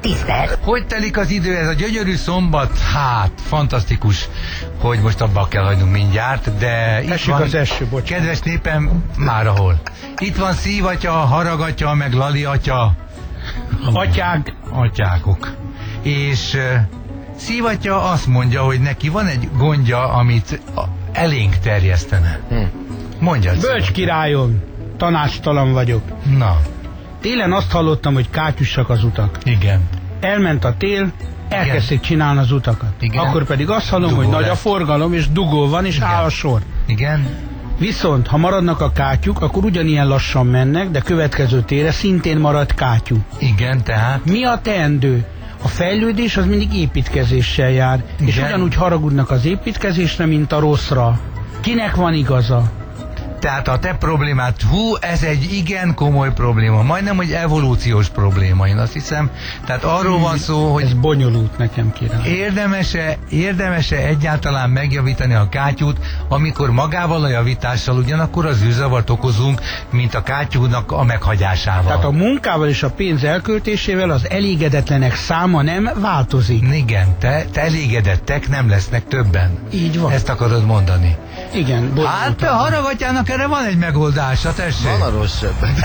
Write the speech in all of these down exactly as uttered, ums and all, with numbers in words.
tíz perc. Hogy telik az idő, ez a gyönyörű szombat? Hát, fantasztikus, hogy most abba kell hagynunk mindjárt, de itt Esik van, az eső, bocsánat. kedves népem, már ahol. Itt van Szívatya, Haragatya, meg Lali atya. Atyák. Atyákok. És uh, Szívatya azt mondja, hogy neki van egy gondja, amit a, elénk terjesztene. Hm. Mondjad. Bölcs királyom, tanácstalan vagyok. Na, Télen azt hallottam, hogy kátyusak az utak. igen. Elment a tél, elkezdték csinálni az utakat. Igen. Akkor pedig azt hallom, Dugó hogy nagy lett. a forgalom, és dugó van, és Igen. áll a sor. Igen. Viszont, ha maradnak a kátyuk, akkor ugyanilyen lassan mennek, de következő térre szintén marad kátyú. Igen, tehát. Mi a teendő? A fejlődés az mindig építkezéssel jár, Igen. és ugyanúgy haragudnak az építkezésre, mint a rosszra. Kinek van igaza? Tehát a te problémát, hú, ez egy igen komoly probléma, majdnem, hogy evolúciós probléma, én azt hiszem. Tehát arról van szó, hogy Ez bonyolult nekem, kérem. érdemese, érdemese egyáltalán megjavítani a kátyút, amikor magával a javítással ugyanakkor az űrzavart okozunk, mint a kátyúnak a meghagyásával. Tehát a munkával és a pénz elköltésével az elégedetlenek száma nem változik. Igen, te, te elégedettek nem lesznek többen. Így van. Ezt akarod mondani. Igen, Hát bonyolult. a Haragatyának erre van egy megoldása, tessék. Van a rossz sebben.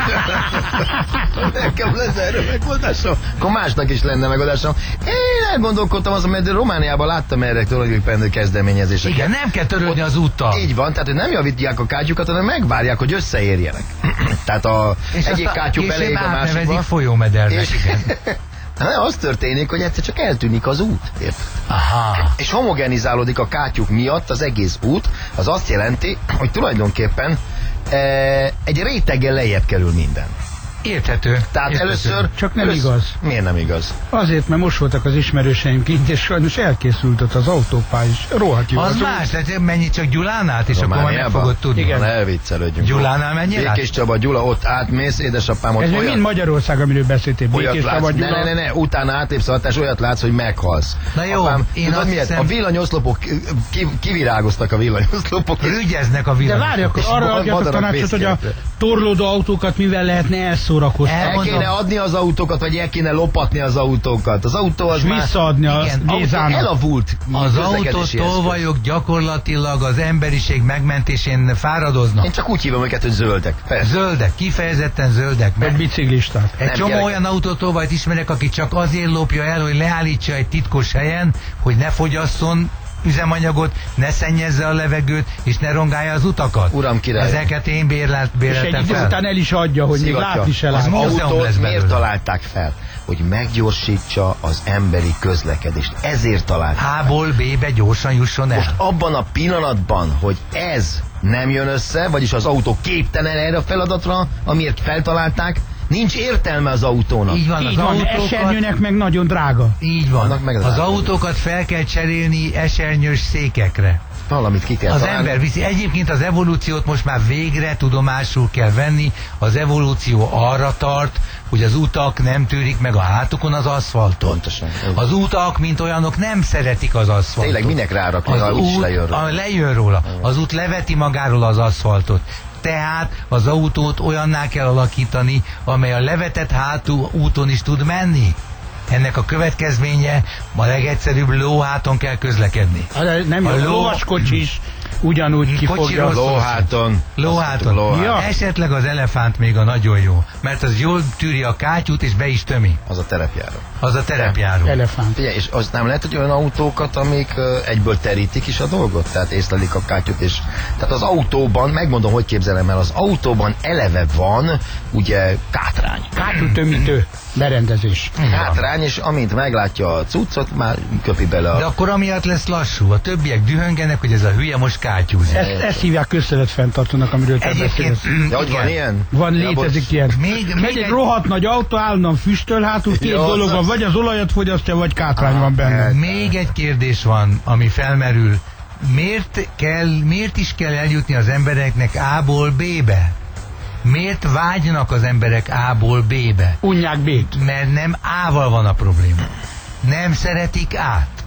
Nekem lesz erről megoldásom. Akkor másnak is lenne megoldásom. Én elgondolkodtam azon, mert Romániában láttam erre tulajdonképpen kezdeményezéseket. Igen, nem kell törődni az úttal. Így van, tehát hogy nem javítják a kátyukat, hanem megvárják, hogy összeérjenek. Tehát a És egyik aztán kátyú később beleég a átnevezik másikba. folyómedernek, És igen. hát az történik, hogy egyszer csak eltűnik az út. Érted? Aha. És homogenizálódik a kátyuk miatt az egész út, az azt jelenti, hogy tulajdonképpen e, egy réteggel lejjebb kerül minden. Érthető. Tehát Érthető. először... Csak nem először, igaz. Miért nem igaz? Azért, mert most voltak az ismerőseim kint, és sajnos elkészült ott az autópálya is. Rohadt jó. Az út. más, tehát mennyi csak Gyulánál, és akkor majd meg Romániában? fogod tudni. Igen. Ne elviccelődjünk. Gyulánál mennyire? Békés Csaba, Gyula, ott átmész, édesapám, ott Ez még olyan... mind Magyarország, amiről beszéltél. Olyat Békés látsz, Csaba, ne, Gyula. ne, ne, ne, utána átlépsz a hatás, olyat látsz, hogy meghalsz. Na jó, Apám, én tudod azt miért? hiszem- A villanyoszlopok, ki, kivirágoztak a villanyoszlopok. Rügyeznek a De villanyok. várj, akkor És arra mad- adjatok madarak tanácsot, hogy a vészkeltek. torlódó autókat mivel lehetne elszórakoztatni. El- El kéne Mondom. adni az autókat, vagy el kéne lopatni az autókat. Az autó az És már... visszaadni a Igen, autó Gézának. elavult Az közlekedési eszköz. autótolvajok gyakorlatilag az emberiség megmentésén fáradoznak. Én csak úgy hívom őket, hogy zöldek. Persze. Zöldek, kifejezetten zöldek. Vagy Mert biciklisták. egy Nem, csomó gyerek. olyan autótolvajt ismerek, aki csak azért lopja el, hogy leállítsa egy titkos helyen, hogy ne fogyasszon üzemanyagot, ne szennyezze a levegőt, és ne rongálja az utakat. Uram király. Ezeket én bérlelt, És egy béreltem idő fel. után el is adja, hogy még Szivatja. látni se Az lát. múzeum lesz autót belőle. miért találták fel? Hogy meggyorsítsa az emberi közlekedést. Ezért találták. A-ból B-be gyorsan jusson el. Most abban a pillanatban, hogy ez nem jön össze, vagyis az autó képtelen erre a feladatra, amiért feltalálták, nincs értelme az autónak. Így van, Így az van, autókat... esernyőnek meg nagyon drága. Így van. Annak meg Az drága. autókat fel kell cserélni esernyős székekre. Valamit ki kell Az találni. ember viszi. Egyébként az evolúciót most már végre tudomásul kell venni. Az evolúció arra tart, hogy az utak nem tűrik meg a hátukon az aszfaltot. Pontosan. Az utak, mint olyanok, nem szeretik az aszfaltot. Tényleg minek rárakni, az ha úgyis út, lejön róla. a, lejön róla. Az út leveti magáról az aszfaltot. Tehát az autót olyanná kell alakítani, amely a levetett hátú úton is tud menni. Ennek a következménye a legegyszerűbb lóháton kell közlekedni. Hát nem A jó, ló- lóvaskocsi is ugyanúgy Kocsiról kifogja. szó- Lóháton. Lóháton. Lóháton. Ja. Esetleg az elefánt még a nagyon jó, mert az jól tűri a kátyút és be is tömi. Az a terepjáró. Az a terepjáró. Elefánt. Figyelj, és az nem lehet, hogy olyan autókat, amik uh, egyből terítik is a dolgot, tehát észlelik a kátyút, és tehát az autóban, megmondom, hogy képzelem el, az autóban eleve van, ugye, kátrány. Kátyútömítő berendezés. Hátrány, és amint meglátja a cuccot, már köpi bele De a... akkor amiatt lesz lassú. A többiek dühöngenek, hogy ez a hülye most kátyúzik. Ezt, ezt hívják közszeretfenntartónak, amiről te Egyébként, beszélsz. Ja, hogy van igen. ilyen? Van, Ja, létezik bocs. ilyen. Még, Megy még egy egy, rohadt nagy autó, állandóan füstöl hátul, két Ja, dolog az van, az- vagy az olajat fogyasztja, vagy kátrány van benne. még egy kérdés van, ami felmerül. Miért, kell, miért is kell eljutni az embereknek A-ból B-be? Miért vágynak az emberek A-ból B-be? Unják bét. Mert nem A-val van a probléma. Nem szeretik át.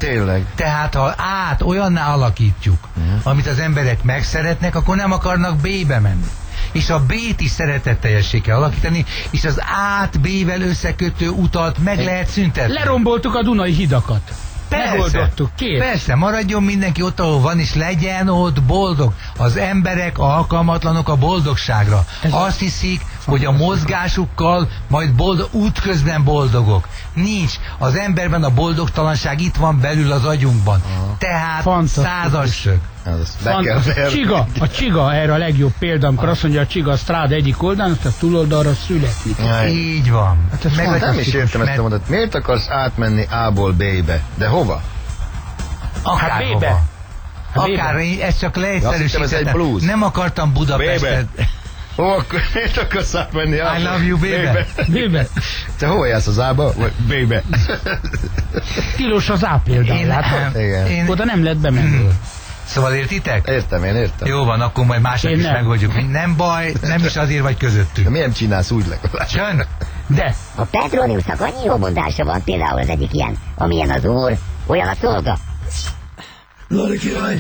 Tényleg. Tehát ha át olyanná alakítjuk, uh-huh. amit az emberek megszeretnek, akkor nem akarnak B-be menni. És a B-t is szeretetteljessé kell alakítani, és az át B-vel összekötő utat meg lehet szüntetni. Leromboltuk a Dunai hidakat. Megoldottuk, kész. Persze, maradjon mindenki ott, ahol van, és legyen ott boldog. Az emberek alkalmatlanok a boldogságra. Ez Azt hiszik, hogy a mozgásukkal majd boldog, útközben boldogok. Nincs. Az emberben a boldogtalanság itt van belül az agyunkban. Aha. Tehát százas szög. Csiga, a csiga erre a legjobb példa, amikor azt mondja a csiga a strád egyik oldalon, azt a túloldalra születni. Így van. Hát Meg nem is értem ezt a mondat. Miért akarsz átmenni A-ból B-be? De hova? Akár hát B-be. Akár, ez csak leegyszerűsítettem. Nem akartam Budapestet. Hova akkor miért akarsz átmenni A-ba? I love you, B-be. B-be. Te hova jársz, az A-ba? Vagy B-be? Tilos az A például, látod? Igen. Oda nem lehet bemenni. Szóval értitek? Értem, én értem. Jó van, akkor majd mások is megoldjuk. Nem baj, nem is azért vagy közöttünk. De miért csinálsz úgy legalább? Csönd! De! A Petroniusnak annyi jó mondása van, például az egyik ilyen, amilyen az úr, olyan a szolga.